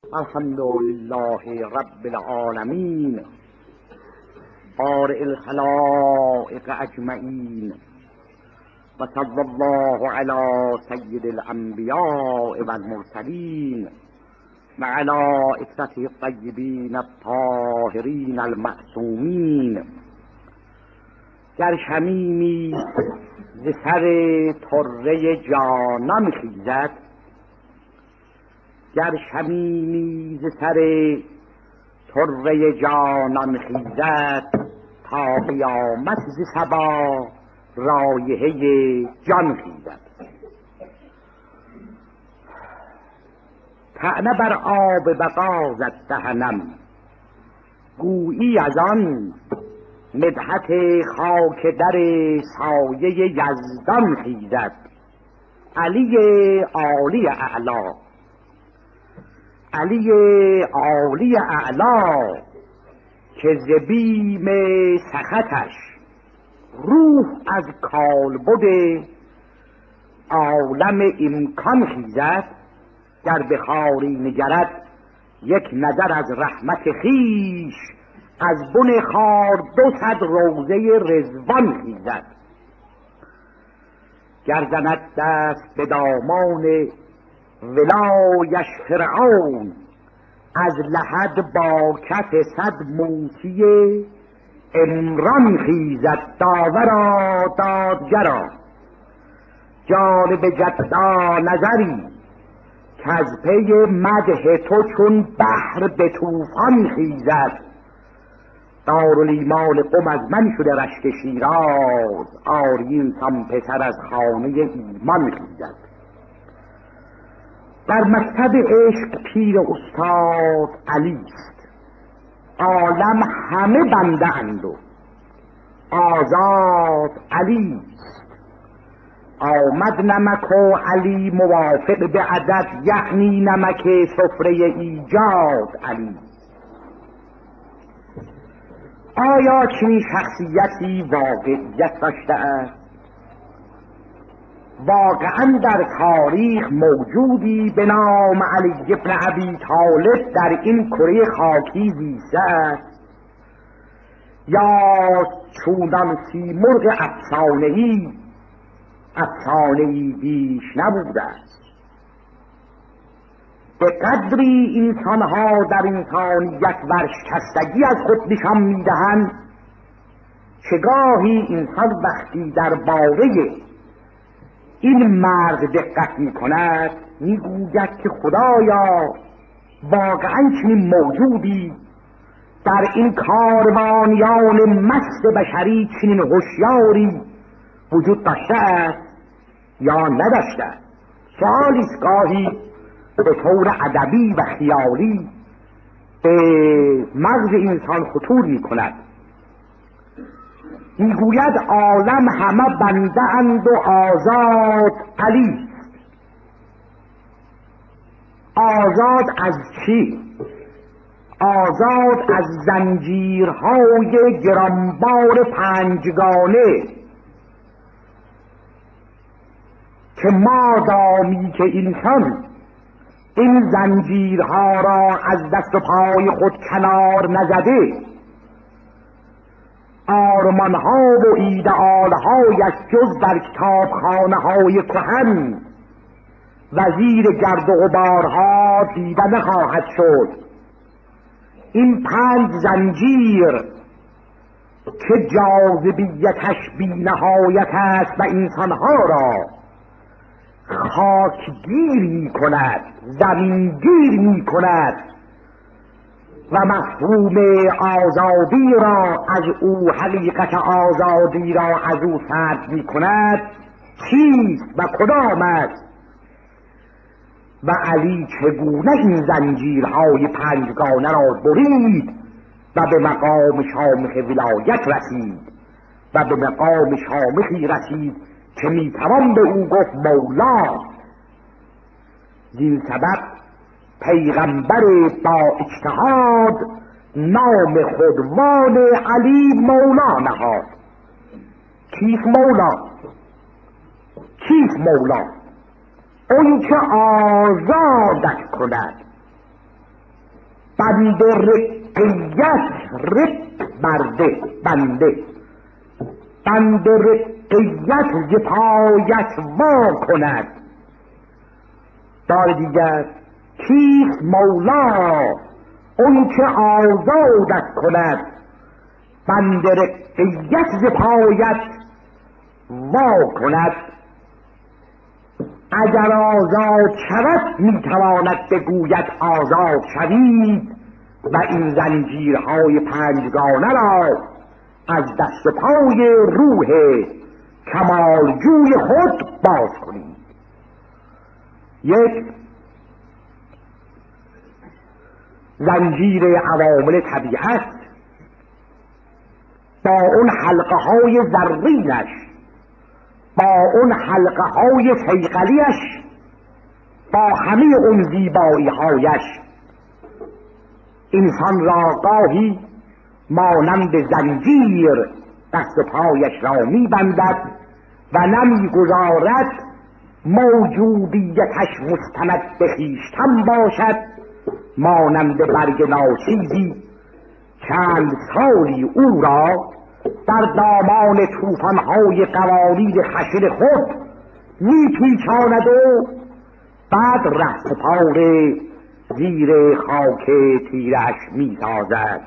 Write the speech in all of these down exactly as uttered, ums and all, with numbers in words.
الحمد لله رب العالمين بارئ الخلائق اجمعین و صلی الله علی سید الانبیاء و المرسلین و علی عترته الطیبین الطاهرین المعصومین. گر شمیمی ز سر طره جانان خیزد، گر شمیمی ز سر طره جانان خیزد، تا قیامت ز صبا رایحه جان خیزد. طعنه بر آب بقا زد دهنم، گویی از آن مدحت خاک در سایه یزدان خیزد. علی عالی اعلا، علی عالی اعلا، که ز بیم سخطش روح از کالبد عالم امکان خیزد. گر به خاری نگرد یک نظر از رحمت خویش، از بن خار دو صد روضه رضوان خیزد. گر زند دست به دامان ولایش فرعون، از لحد با کف صد موسی عمران خیزد. داورا دادگرا جانب جدا نظری، کز پی مدح تو چون بحر به طوفان خیزد. دارالایمان قم از من شده رشک شیراز، آری اینسان پسر از خانه ایمان خیزد. در مکتب عشق پیر استاد علی است، عالم همه بنده اند و آزاد علی است. آمد نمک و علی موافق به عدد، یعنی نمک سفره ایجاد علی. آیا چنین شخصیتی واقعیت داشته است؟ واقعا در تاریخ موجودی به نام علی بن ابی طالب در این کره خاکی زیسته است، یا چونان سیمرغ افسانه‌ای افسانه‌ای بیش نبوده است؟ به قدری انسانها در انسانیت ورشکستگی از خود نشان میدهند که گاهی انسان وقتی در باره این مرد دقت می کند میگوید که خدایا واقعا چنین موجودی در این کاروانیان مست بشری، چنین هوشیاری وجود داشته است یا نداشته است؟ سؤالی است گاهی به طور ادبی و خیالی به مغز انسان خطور می کند. میگوید عالم همه بنده اند و آزاد علی. آزاد از چی؟ آزاد از زنجیرهای گرانبار پنجگانه که مادامی که انسان این زنجیرها را از دست و پای خود کنار نزده، آرمانها و ایدئالهایش جز در کتابخانه های کهن وزیر گرد و غبارها دیده نخواهد شد. این پنج زنجیر که جاذبیتش بی نهایت است و انسانها را خاکگیر می کند، زمینگیر می کند و مفهوم آزادی را از او، حقیقت آزادی را از او سلب می کند، چیست و کدام است؟ و علی چگونه این زنجیرهای پنجگانه را برید و به مقام شامخ ولایت رسید و به مقام شامخی رسید که میتوان به او گفت مولا. زین سبب پیغمبر با اجتهاد نام خودوان علی مولا نهاد. کیست مولا؟ کیست مولا؟ اون که آزادت کند، بند رقیت رق برده بنده بند رقیت ز پایت وا کند. بار دیگر کیست مولا اون که آزادت کند، بند رقیت ز پایت وا کند. اگر آزاد شود میتواند بگوید آزاد شوید و این زنجیرهای پنجگانه را از دست و پای روح کمالجوی خود باز کنید. یک، زنجیر عوامل طبیعت با اون حلقه های زرینش، با اون حلقه های صیقلیش، با همه اون زیبایی هایش انسان را گاهی مانند زنجیر دست و پایش را میبندد و نمیگذارد موجودیتش مستند به خویشتن باشد. مانند برگ ناچیزی چند سالی او را در دامان طوفان‌های قوانین خشن خود میپیچاند و بعد رهسپار زیر خاک تیرش میسازد.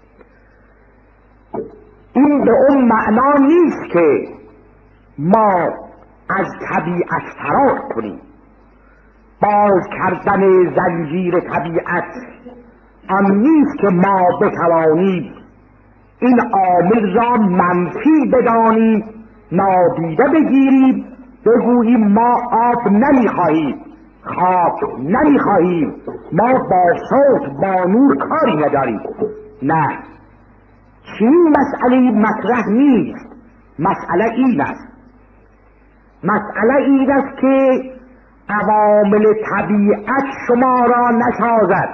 این به اون معنا نیست که ما از طبیعت فرار کنیم. باز کردن زنجیر طبیعت آن نیست که ما بتوانیم این عامل را منفی بدانیم، نادیده بگیریم، بگوییم ما آب نمیخواهیم، خواب نمیخواهیم، ما با صوت با نور کاری نداریم. نه، چنین مسئله مطرح نیست. مسئله این است مسئله این است که عوامل طبیعت شما را نسازد.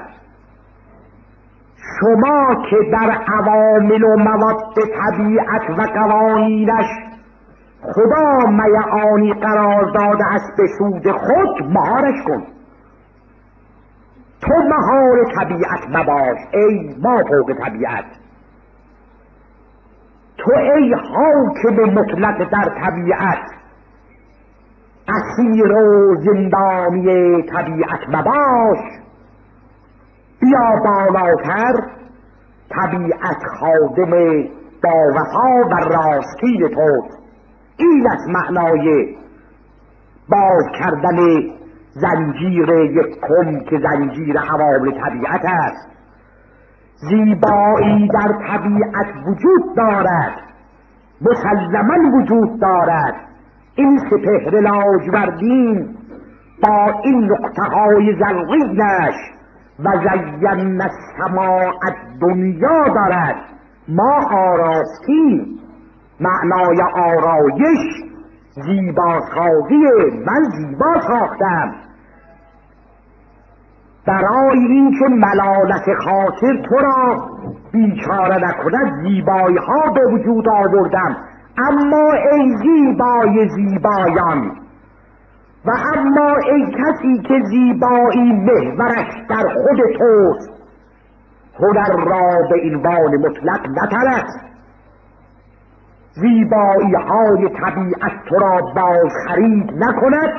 شما که در عوامل و مواد طبیعت و قوانینش خدا میعانی قرار داده است به سود خود، مهارش کن. تو مهار طبیعت مباش ای ما فوق طبیعت. تو ای حاکم مطلق در طبیعت، اسیر و زندانی طبیعت مباش. بیا بالاتر، طبیعت خادم با وفا و راستین توست. این است معنای باز کردن زنجیر یکم که زنجیر عوامل طبیعت است. زیبایی در طبیعت وجود دارد، مسلماً وجود دارد. این سپهر لاجوردین با این نقطه های زرینش و زین السماء الدنیا دارد. ما آراستیم. معنای آرایش زیباسازی. من زیبا ساختم برای این که ملالت خاطر تو را بیچاره نکند. زیبایی ها به وجود آوردم. اما ای زیبای زیبایان و اما ای کسی که زیبایی محورش در خود توست، هنر را به عنوان مطلق نپرست. زیبایی های طبیعت تو را باز خرید نکند.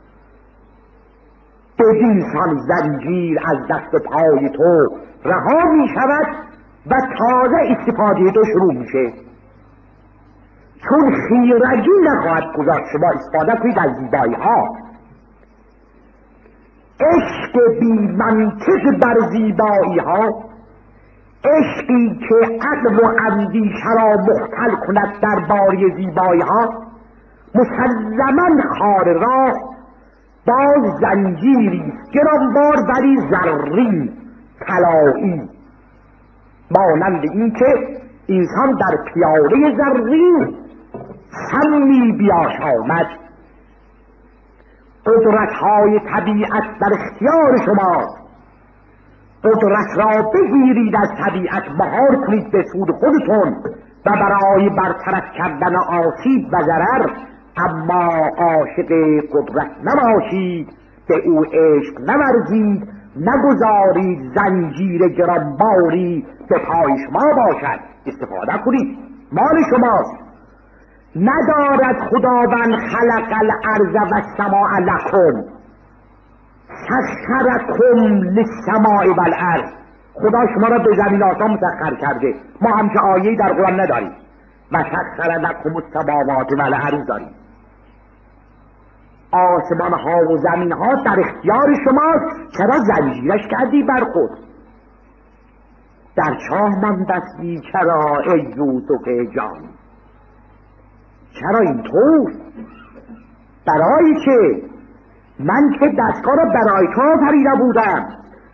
بدین سان زنجیر از دست و پای تو رها می شود و تازه استفاده تو شروع میشه. چون خیرگی نخواهد گذاشت شما استفاده کنید از زیبایی ها. عشق بی منطق بر زیبایی ها، عشقی که عقل و اندیشه را مختل کند درباره زیبایی ها، مسلماً خار راه باز زنجیری گرانبار ولی زرین طلایی، مانند این که انسان در پیاله زرین سمی بیاشامد. قدرت های طبیعت در اختیار شماست. قدرت را بگیرید از طبیعت، مهار کنید به سود خودتون و برای برطرف کردن آسیب و ضرر. اما عاشق قدرت نباشید، به او عشق نورزید نگذارید زنجیر گرانباری به پای شما باشد، استفاده کنید، مال شماست. ندارد خداوند خلق الارض و السماء لکم سخرکم للسماء و الارض. خدا شما را به زمین آسمان مسخر کرده. ما همچه آیه‌ای در قرآن نداریم. و سخر لکم السماوات و الارض داریم. آسمان ها و زمین ها در اختیار شماست، چرا زنجیرش کردی بر خود؟ در چاه ماندستی چرا ای یوسف جان؟ چرا اینطور؟ برای که من که دستگاه را برای تو آفریده بودم،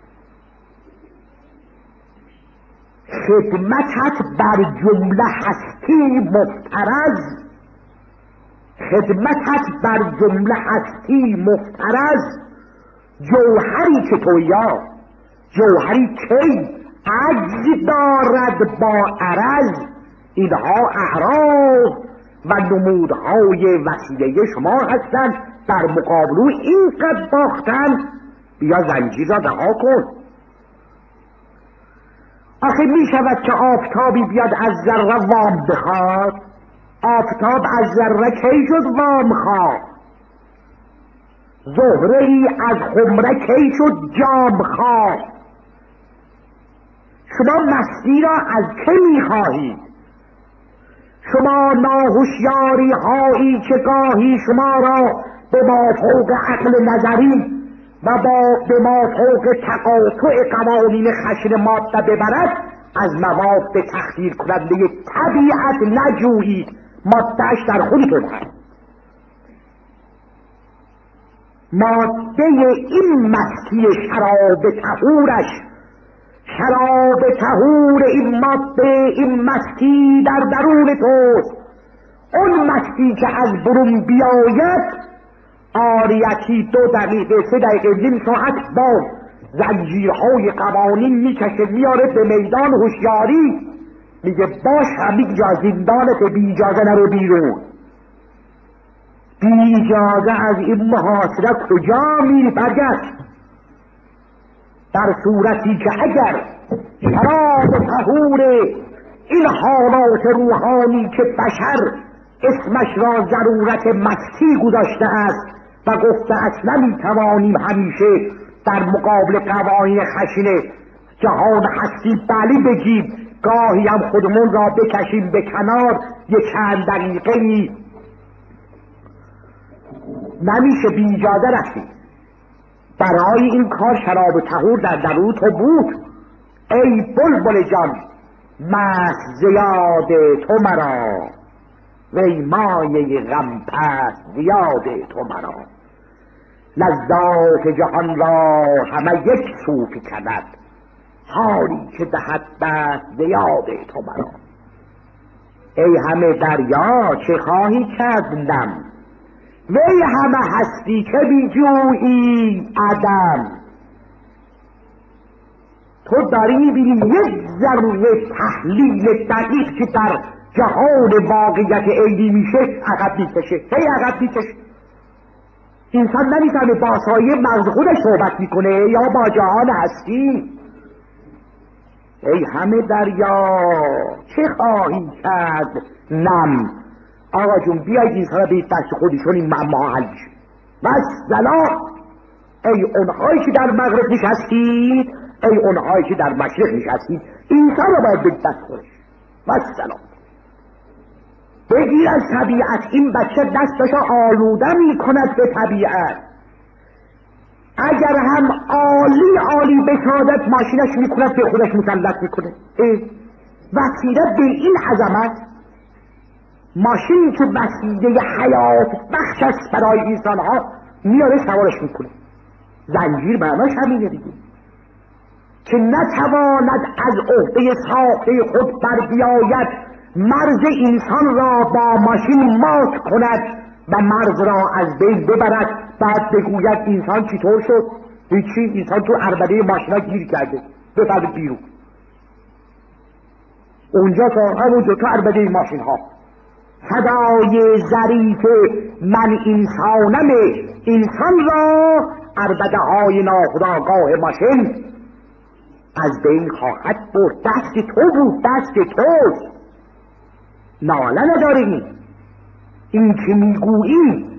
خدمتت بر جمله هستی مفترض، خدمتت بر جمله هستی مفترض. جوهری که تو یا جوهری کی عجز دارد با عرض. اینها اعراض و نمودهای وسیله شما هستند. در مقابل این قد باختن، بیا زنجیر را رها کن. آخه می شود که آفتابی بیاد از ذره وام بخواد؟ آفتاب از ذره کی شد وام خواه؟ زهره ای از خمره کی شد جام خواه؟ شما مستی را از که می خواهید؟ شما ناهوشیاری هایی که گاهی شما را به مافوق عقل نظری و با به مافوق تقاطع قوانین خشن ماده ببرد، از مواد تخدیر کننده طبیعت نجویید. مادهش در خودتون هست. ماده این مستی شراب طهورش، شراب طهور این ماده، این مستی در درون توست. اون مستی که از برون بیاید آریتی دو دقیقه سه دقیقه نیم ساعت با زنجیرهای قوانین میکشه میاره به میدان هوشیاری، میگه باش همین جا زندانت، بی اجازه نرو بیرون. بی اجازه از این محاصره کجا میری؟ برگشت. در صورتی که اگر شراب طهور این حالات روحانی که بشر اسمش را ضرورت مستی گذاشته است و گفته اصلا نمیتوانیم همیشه در مقابل قوانین خشن جهان هستی بلی بگیم، گاهی هم خودمون را بکشیم به کنار، یک چند دقیقه‌ای نمیشه، بی اجازه رفتیم. برای این کار شراب طهور در درون تو بود. ای بلبل جان مست زیاد تو مرا، وی مایه غم پست زیاد تو مرا. لذات جهان را همه یک سو فکند، حالی که دهد دست زیاد تو مرا. ای همه دریا چه خواهی کرد نم، وی همه هستی که بی جویی عدم. تو داری میبینی یک ذره تحلیل دقیق که در جهان واقعیت عینی میشه عقب میکشه، هی عقب میکشه. انسان نمیتونه با سایه مغز خودش صحبت میکنه یا با جهان هستی. ای همه دریا چه خواهی کرد نم. آقا جون بیایید اینسان را به دست خودشون این معما حل میشه. والسلام. ای اونهایی که در مغرب نشستید، ای اونهایی که در مشرق نشستید، اینسان را باید به دست خودش. والسلام. بگیر از طبیعت. این بچه دستش آلوده می کند به طبیعت. اگر هم عالی عالی بسازد ماشینش می کند به خودش مسلط می کنه. وسیله به این عظمت، ماشین که وسیله حیات بخش است برای انسان ها، میاره سوارش می کنه. زنجیر معناش همینه دیگه، که نتواند از عهده ساخته خود بر بیاید، مرز انسان را با ماشین مات کند و مرز را از بین ببرد، بعد بگوید انسان چطور شد؟ هیچی، انسان تو عربده ماشینا گیر کرده، بفرد بیرون. اونجا تا همونجا تو عربده ماشین ها صدای ظریف من انسانم انسان را عربده های ناخودآگاه ماشین از بین خواهد برد. دست تو بود، دست توست. ناله نداریم. این که میگویی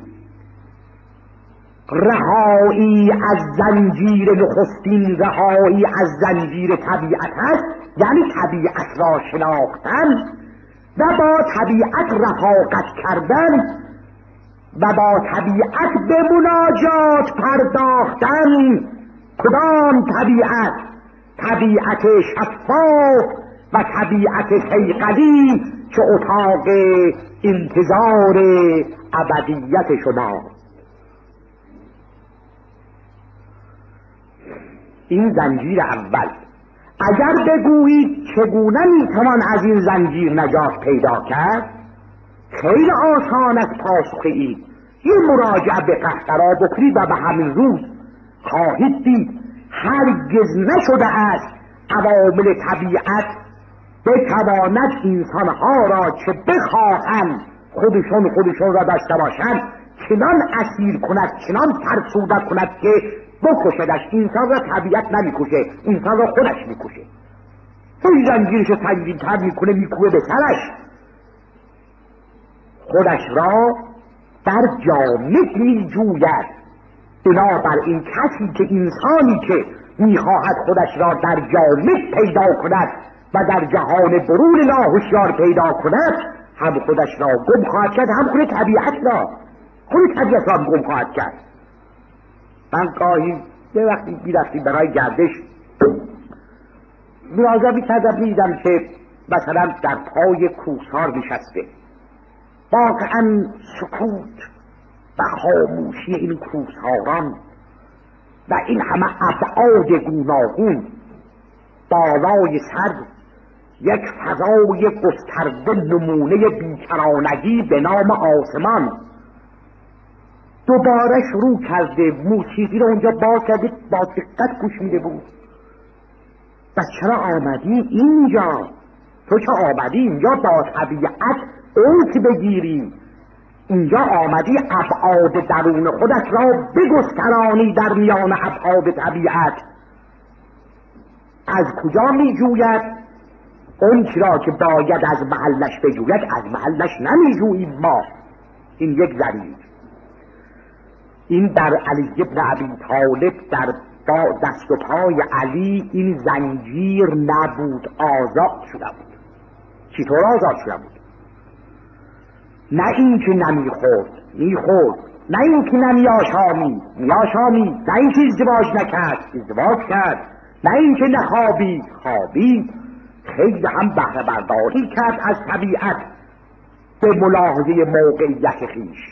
رهایی از زنجیر نخستین رهایی از زنجیر طبیعت است، یعنی طبیعت را شناختن و با طبیعت رفاقت کردن و با طبیعت به مناجات پرداختن. کدام طبیعت؟ طبیعت شفاف و طبیعت صیقلی که اتاق انتظار ابدیت شما. این زنجیر اول. اگر بگویید چگونه میتوان از این زنجیر نجات پیدا کرد، خیلی آسان است پاسخ اید. یه مراجعه به قهقرا بکنید و به همین روز خواهید دید هرگز نشده است عوامل طبیعت بتواند انسانها را چه بخواهند خودشون خودشون را داشته باشند چنان اسیر کند، چنان فرسوده کند که بکشدش. انسان را طبیعت نمیکشه، انسان را خودش میکشه. این زنجیرش سنگین‌تر میکنه، میکوه به سرش. خودش را در جامد میجوید. بنابراین کسی که انسانی که میخواهد خودش را در جامد پیدا کند و در جهان برون ناهوشیار پیدا کند، هم خودش را گم خواهد کرد، هم خود طبیعت را خود طبیعت را گم خواهد کرد. من گاهی یه وقتی میرفتیم برای گردش مراجعه میکردم، میدیدم که مثلا در پای کوهسار نشسته، واقعا سکوت و خاموشی این کوهساران و این همه ابعاد گوناگون، بالای سر یک فضای گسترده نمونه بیکرانگی به نام آسمان. دوباره شروع کرده موسیقی رو اونجا باز کرده، با دقت گوش میده بود. و چرا آمدی اینجا؟ تو چه آمدی اینجا با طبیعت اوت بگیری؟ اینجا آمدی ابعاد درون خودت را بگسترانی در میان ابعاد طبیعت. از کجا می جوید؟ اون را که باید از محلش بجوید از محلش نمی جوییم ما. این یک دلیل. این در علی بن ابی طالب در با دست و پای علی این زنجیر نبود، آزاد شده بود. چطور آزاد شده بود؟ نه این که نمیخورد، میخورد. نه این که نمیاشامید، میاشامید. نه این که ازدواج نکرد، ازدواج کرد. نه این که نخوابید، خوابید. خیلی هم بهره برداری کرد از طبیعت به ملاحظه موقعیت خیش.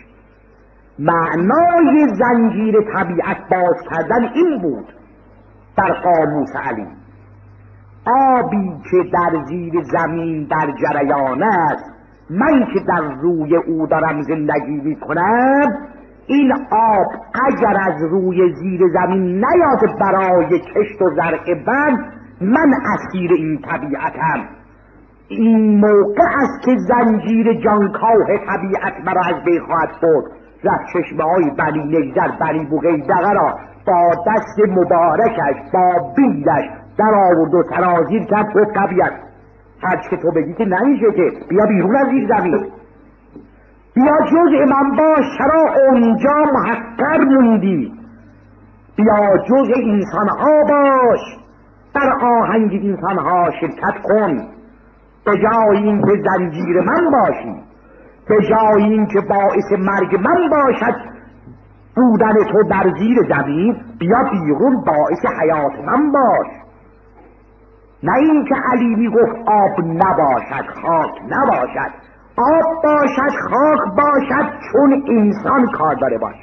معنای زنجیر طبیعت باز کردن این بود در قاموس علی. آبی که در زیر زمین در جریان است، من که در روی او دارم زندگی می کنم، این آب اگر از روی زیر زمین نیاد برای کشت و زرع من، من اسیر این طبیعتم. این موقع است که زنجیر جانکاه طبیعت مرا از بین خواهد برد. رفت چشمه های بنی نگذر بنی بغیدقه را با دست مبارکش با بیدش در آورد و سرازیر کرد. گفت طبیعت هرچی که تو بگی که نمیشه، که بیا بیرون از این زمین، بیا جزء من باش. چرا اونجا محقر موندی؟ بیا جزء انسانها باش، در آهنگ انسانها شرکت کن. به جای این که زنجیر من باشی، به جای این که باعث مرگ من باشد بودن تو در زیر زمین، بیا بیرون باعث حیات من باش. نه این که علی می گفت آب نباشد، خاک نباشد. آب باشد، خاک باشد، چون انسان کار داره باش.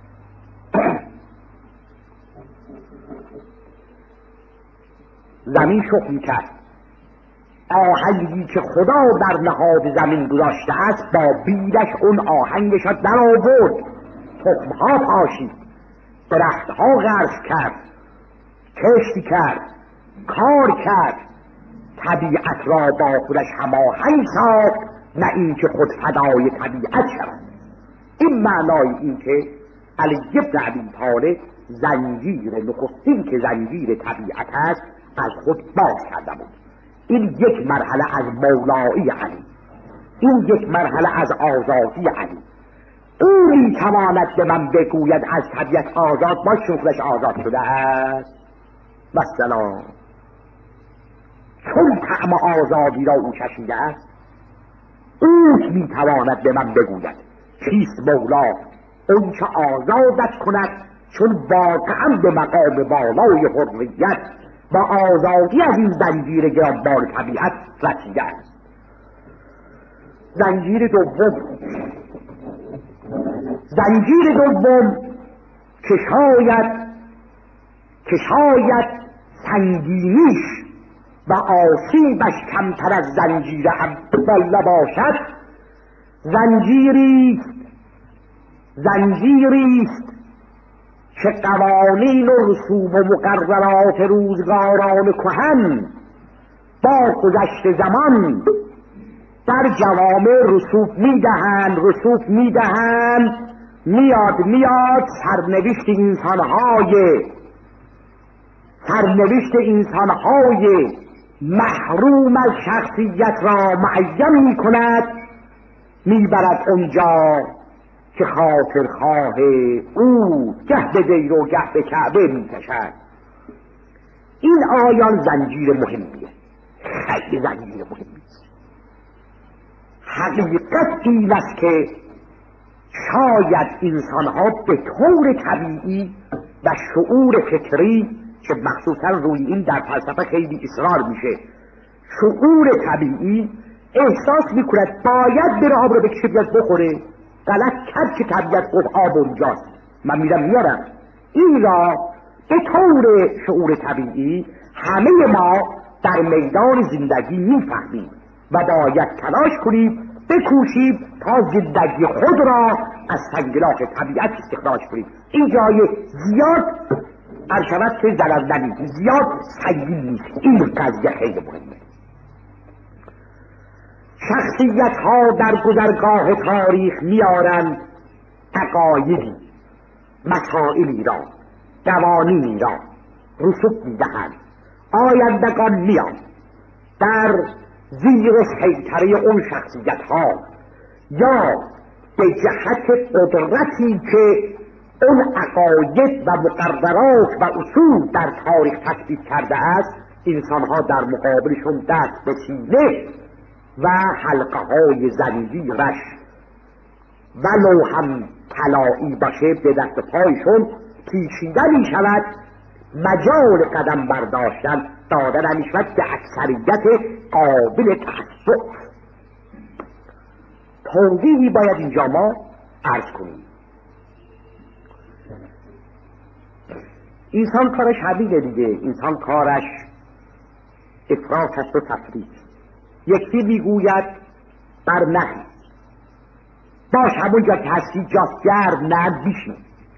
زمین شکل کرد. آهنگی که خدا در نهاد زمین گذاشته است با بیدش اون آهنگش را در آورد، تخمها پاشید، درختها غرس کرد، کشتی کرد، کار کرد، طبیعت را با خودش هماهنگ ساخت. نه این که خود فدای طبیعت شود. این معنای این که علی بن ابی طالب زنجیر نخستین که زنجیر طبیعت است از خود باز کرده بود. این یک مرحله از مولایی علی، این یک مرحله از آزادی علی. او میتواند به من بگوید از طبیعت آزاد باش چون خودش آزاد شده است. مثلا چون طعم آزادی را او چشیده است، او میتواند به من بگوید چیست مولا، اون که آزادت کند چون واقعا به مقام بالای حریت و آزادی از این زنجیر گرانبار طبیعت رسیده است. زنجیر دوم، زنجیر دوم که شاید که شاید سنگینیش و آسیبش کمتر از زنجیر اول باشد، زنجیریست زنجیریست که قوانین و رسوم و مقررات روزگاران کهن با گذشت زمان در جوامع رسوب میدهند رسوب میدهند میاد میاد سرنوشت انسانهای سرنوشت انسانهای محروم از شخصیت را معین می کند، میبرد اونجا که خاطرخواه او گه به دیر و گه به کعبه میکشد. این آیان زنجیر مهمیه، خیلی زنجیر مهمیه. حقیقت این است که شاید انسانها به طور طبیعی و شعور فکری که مخصوصا روی این در فلسفه خیلی اصرار میشه، شعور طبیعی احساس میکند باید بره آب رو بکشه بیاد بخوره. غلط کرد که طبیعت گفت آب اونجاست، من میرم میارم. این را به طور شعور طبیعی همه ما در میدان زندگی میفهمیم و باید تلاش کنیم بکوشیم تا زندگی خود را از سنگلاخ طبیعت استخراج کنیم. این جای زیاد ارشود که زلزله‌ای زیاد سنگین نیست. این قضیه خیلی مهمه. شخصیت ها در گذرگاه تاریخ میارند عقایدی، مسائلی را، قوانینی را رسوب میدهند. آیندگان میان در زیر سیطره اون شخصیت ها یا به جهت قدرتی که اون عقاید و مقررات و اصول در تاریخ تثبیت کرده است، انسان ها در مقابلشون دست به سینه و حلقه های زنجیرش ولو هم طلایی باشه به دست پایشون پیچیده می شود. مجال قدم برداشتن دادن می شود به اکثریت قابل تأسف. توضیحی باید اینجا ما عرض کنیم. انسان کارش حبیله دیگه، انسان کارش افراط است و تفریط. یکی میگوید بر نهی باش، همونجا که هستی جاست گرم نه بیشی.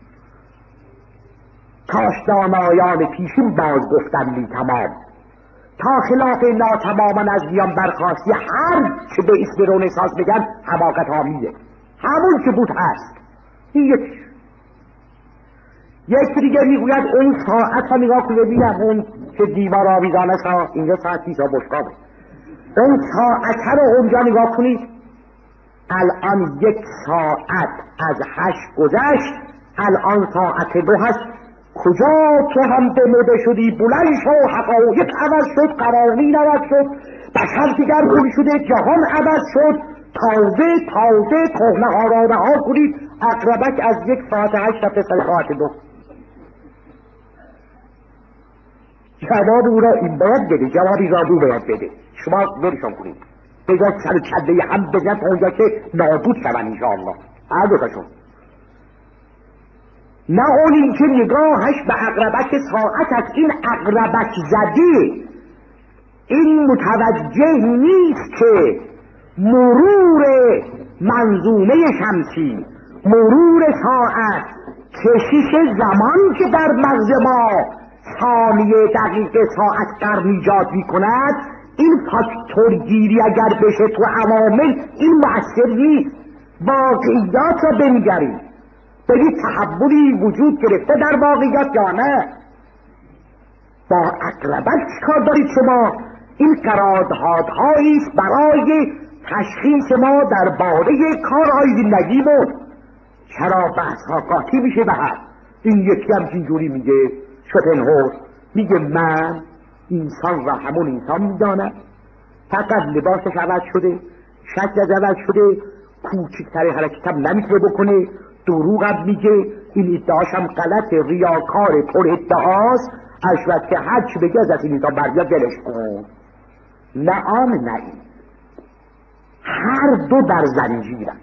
کاش دانایان پیشین باز گفتن می تمام، تا خلاف ناتماما از میان برخاستی. هر چه به اسم رنسانس بگن حماقت آمیزه، همون که بود هست. این یکیش. یک دیگه میگوید اون ساعت ها نگاه کنه ببینم، اون که دیوار آویزانه سا اینجا ساعت بیسا بشقابه، اون ساعت ها رو اونجا نگاه کنید، الان یک ساعت از هشت گذشت، الان ساعت دو هست. کجا تو هم به مده شدی بلند شو، حقایق عوض شد، قوانین عوض شد، بشر دیگرگون شده، جهان عوض شد. تازه تازه کهنه ها را رها کنید، اقربک از یک ساعت هشت تا ساعت دو. جواب او را این باید بده، جوابی را دو باید بده. شما برشان کنید بذار سر کده هم بزن تا اونجا که نابود شون انشاءالله هر دوتاشون. نه اون این که نگاهش به اقربک ساعت است. این اقربک زده این متوجه نیست که مرور منظومه شمسی، مرور ساعت، کشش زمان که در مغز ما ثانیه دقیقه ساعت قرن ایجاد می کند، این فاکتور گیری اگر بشه تو عوامل این مؤثر نیست. واقعیات را بنگرید، ببین تحولی وجود گرفته در واقعیت یا نه؟ با اقربک چیکار دارید شما؟ این قراردادهایی است برای تشخیص ما درباره کارهای زندگیمون. چرا بحث‌ها قاطی میشه به هم؟ این یکی هم اینجوری میگه، شوپنهاور میگه من انسان را همون انسان میدانم، فقط لباسش عوض شده، شکلش عوض شده، کوچکترین حرکت هم نمیتونه بکنه، دروغ هم میگه، این ادعاش هم غلطه، ریاکار پر ادعاست، اشوت که هر چی بگه از این انسان برمیاد دلش کن. نه آن نه این، هر دو در زنجیرن،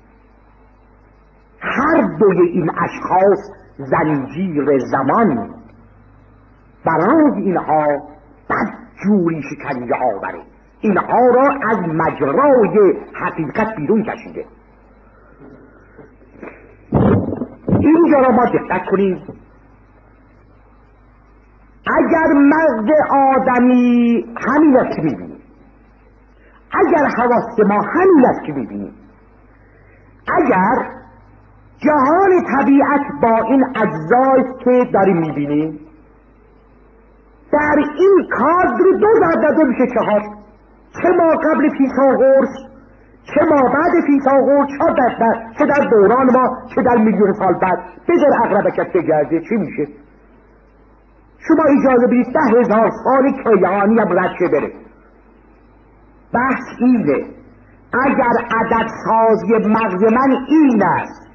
هر دوی این اشخاص زنجیر زمان برای اینها بدجوری شکنجه آوره، اینها را از مجرای حقیقت بیرون کشیده. اینجا را ما دقت کنیم. اگر مغز آدمی همین است که میبینیم، اگر حواس ما همین است که میبینیم، اگر جهان طبیعت با این اجزایی که داریم میبینیم در این کادر دو زده میشه چهار، چه ما قبل فیثاغورس چه ما بعد فیثاغورس، چه در دوران ما چه در میلیون سال بعد، بذار اقربکت بگرده چی میشه؟ شما اجازه بدید ده هزار سال کیهانی هم رد شه بره. بحث اینه، اگر عدد سازی مغز من این است،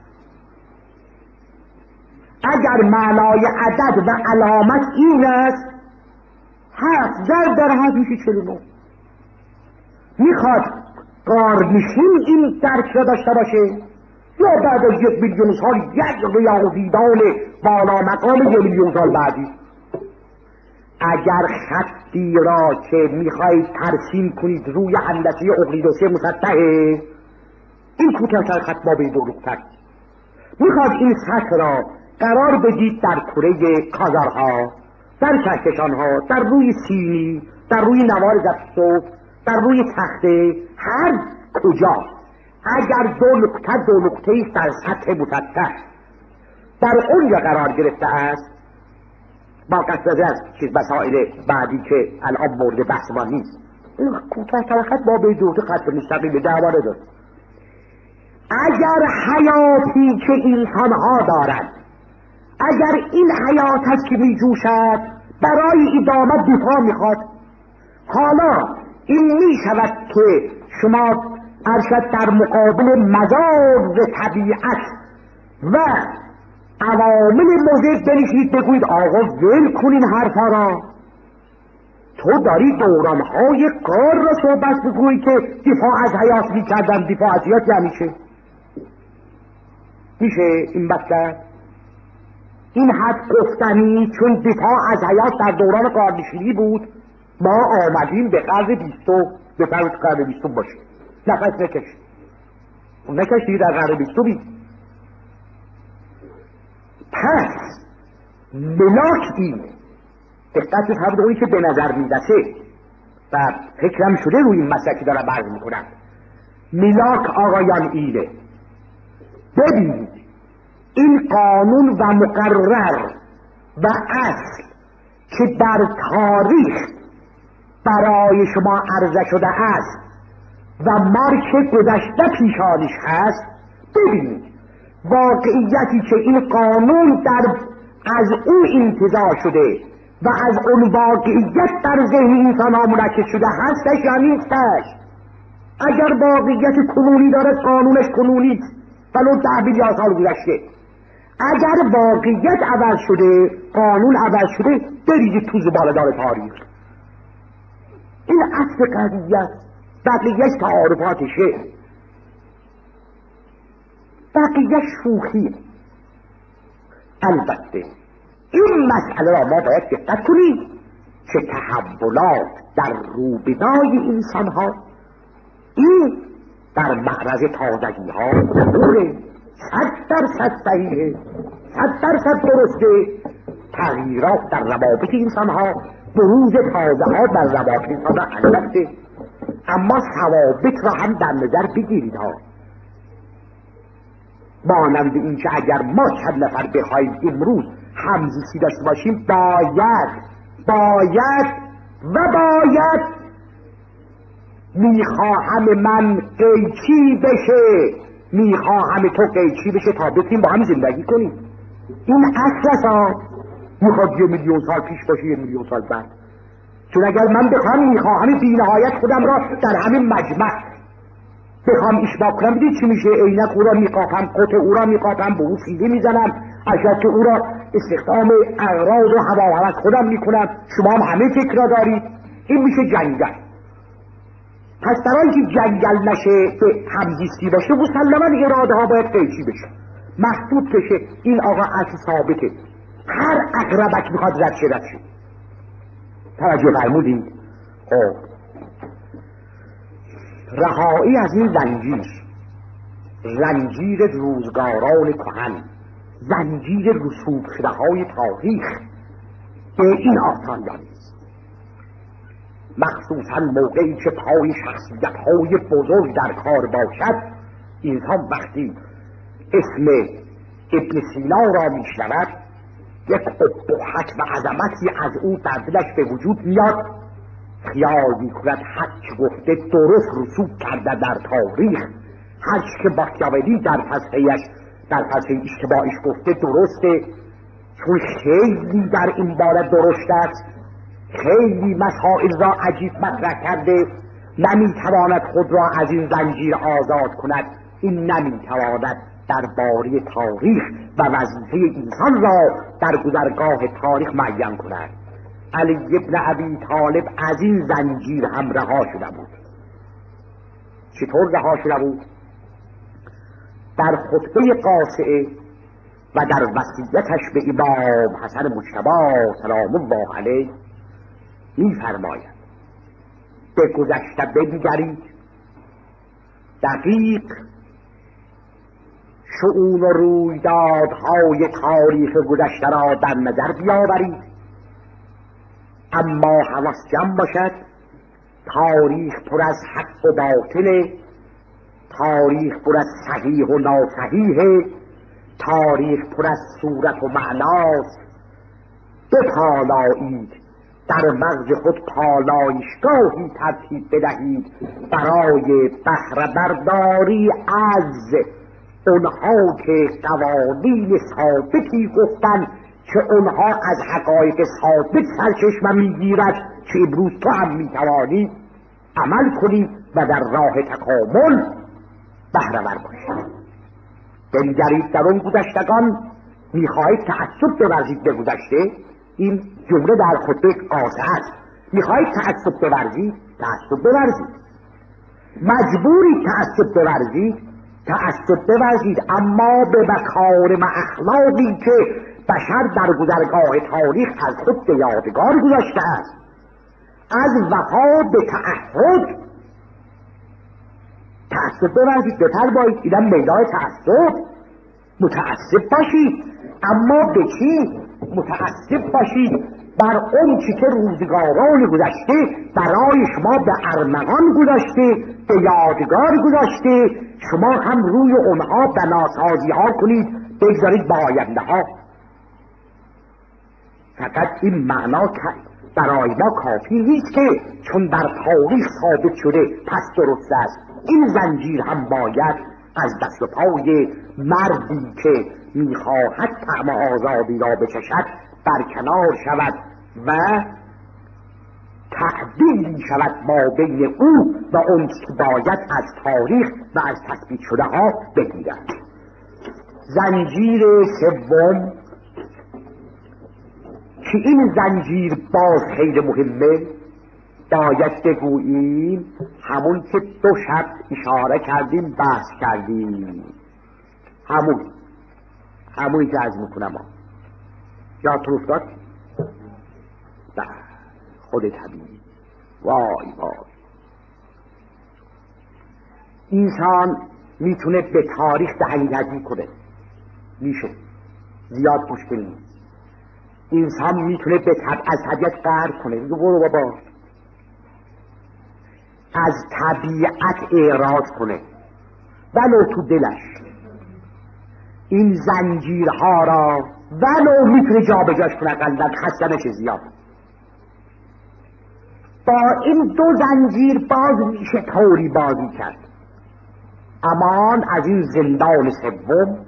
اگر معنای عدد و علامت این است، هفت زر در هفت میشه چلو نو. میخواد قارنشین این درک را داشته باشه یا بعد از یک میلیون سال یک ریاضیدان بالا مقام یک میلیون سال بعدی؟ اگر خطی را که میخواید ترسیم کنید روی هندسه اقلیدوسی مسطحه، این کوتاه‌تر خط با به دروغتر، میخواد این سطح را قرار بدید در کره کازارها، در کهکشانها، در روی سینی، در روی نوار ضبط، در روی تخته، هر کجا اگر دو نقطه دو نقطه است در سطح مسطح در اونجا قرار گرفته است، با قصد از چیز مسائل بعدی که الان مورد بحث ما نیست، این کوتاه خط با به دو خط مستقیم دعوانه دارد. اگر حیاتی که انسانها دارند، اگر این حیات هست که می جوشد برای ادامه دفاع میخواد، حالا این می شود که شما ارشد در مقابل مزاج طبیعت و عوامل مضر بنشید بگوید آقا ول کنین حرفا را، تو داری دورانهای کار را صحبت بگویی که دفاع از حیات می کردن، دفاع از حیات یعنی چه؟ میشه این مطلب؟ این حد گفتنی چون دفاع از حیات در دوران قارنشینی بود، ما آمدیم به قرن بیستم، به فرض قرن بیستم باشیم، نفس نکش نکشی در قرن بیستمی. پس ملاک این دقت هم اونی که به نظر میرسه و فکرم شده روی این مسئله که دارم عرض میکنم، ملاک آقایان اینه، ببینید این قانون و مقرر و اصل که در تاریخ برای شما عرضه شده است و مارک گذشته پیشانش هست، ببینید واقعیتی که این قانون در از او انتزاع شده و از اون واقعیت در ذهن انسان ها منعکس شده هستش یا نیستش. اگر واقعیت کنونی داره قانونش کنونی است ولو ده میلیارد سال گذشته، اگر واقعیت عوض شده قانون عوض شده، بریزید تو زباله‌دان تاریخ. این اصل قضیه است، بقیهش تعارفاتشه، بقیه شوخیه. البته این مسئله را ما باید دقت کنیم که تحولات در روبنای انسان ها این در معرض تازگی ها ضروره، صد درصد صحیحه، صد درصد درسته. تغییرات در روابط انسان ها، بروز تازه ها در روابط انسان ها البته، اما ثوابت را هم در نظر بگیرید ها. مانند این که اگر ما چند نفر بخوایم امروز همزیستی داشته باشیم باید باید و باید میخواهم من قیچی بشه، میخواهم تو قیچی بشه تا بتونیم با هم زندگی کنیم. این اصل ها میخواد یه میلیون سال پیش باشه یه میلیون سال بعد. چون اگر من بخوام میخواهم بی نهایت خودم را در همین مجمع بخوام اشباع کنم، بدید چی میشه؟ عینک او را میقاپم، قطع او را میقاپم، به او سیده میزنم، اشیاء او را استخدام اغراض و هواهوس خودم میکنم. شما هم همه فکر را دارید. این میشه جنگل. پس برای که جنگل نشه به همزیستی باشه مسلما اراده ها باید قیچی بشه، محدود بشه. این آقا اصل ثابته. هر اقربک میخواد رد شه رد شه. توجه فرمودید؟ خب رهایی از این زنجیر، زنجیر روزگاران کهن، زنجیر رسوب شده های تاریخ، به این آسان نیست. مخصوصا موقعی که پای شخصیت های بزرگ در کار باشد، انسان وقتی اسم ابن سینا را میشنود یک ابهت و عظمتی از او در دلش به وجود میاد، خیال میکند هر چه گفته درست رسوب کرده در تاریخ، هر چه که ماکیاولی در فلسفه‌اش در فلسفه اشتباهش گفته درسته، چون خیلی در این باره درشت است، خیلی مسائل را عجیب مطرح کرده، نمیتواند خود را از این زنجیر آزاد کند. این نمیتواند درباره تاریخ و وظیفه انسان را در گذرگاه تاریخ معین کند. علی ابن ابی طالب از این زنجیر هم رها شده بود. چطور رها شده بود؟ در خطبه قاصعه و در وصیتش به امام حسن مجتبی سلام الله علیه می‌فرماید به گذشته بنگرید، دقیق شؤون و رویدادهای تاریخ گذشته را در نظر بیاورید، اما حواس جمع باشد. تاریخ پر از حق و باطل، تاریخ پر از صحیح و ناصحیح، تاریخ پر از صورت و معناست. بپالایید، در مغز خود پالایشگاهی ترتیب بدهید برای بهره برداری از اونها که قوانین ثابتی گفتن که اونها از حقایق ثابت سرچشمه میگیرد، که امروز تو هم میتوانی عمل کنی و در راه تکامل بهره ور باشی. بنگرید در اون گذشتگان، میخواهید تعصب بورزید به گذشته. این جمله در خطبه قاصعه است. میخواهید تعصب بورزید، تعصب بورزید، مجبوری تعصب بورزید، تعصب بورزید، اما به مکارم اخلاقی که بشر در گذرگاه تاریخ از خود به یادگار گذاشته است، از وفا به تعهد تعصب بورزید، بفرمایید. اینم میدان تعصب. متعصب باشید، اما به چی؟ متعصب باشید بر اون چی که روزگاران گذشته برای شما به ارمغان گذاشته، به یادگار گذاشته، شما هم روی اونها بناسازی ها کنید، بگذارید با آینده ها. فقط این معنا برای ما کافی نیست که چون در تاریخ ثابت شده پس درست است. این زنجیر هم باید از دست و پای مردی که میخواهد طعم آزادی را بچشد برکنار شود و تعدیلی شود ما بین او و اون که باید از تاریخ و از تثبیت شده ها بگیرد. زنجیر سوم که این زنجیر باز خیلی مهمه، باید بگوییم همون که دو شب اشاره کردیم بحث کردیم، همون همونی که عرض میکنم ها یا تو افتاد خود طبیعی. وای وای انسان میتونه به تاریخ دهنگردی کنه، میشه، زیاد مشکل نیست. انسان میتونه به طب... از طبیعت قهر کنه، میگه برو بابا، از طبیعت اعراض کنه ولو تو دلش، این زنجیرها را ولو میتونه جا به جاش کنه، قلبت خسته نشه زیاد. با این دو زنجیر باز میشه طوری بازی کرد. امان از این زندان سوم،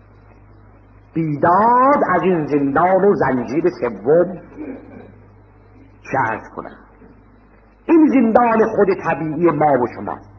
بیداد از این زندان و زنجیر سوم. چه عرض کنم، این زندان خود طبیعی ما و شماست.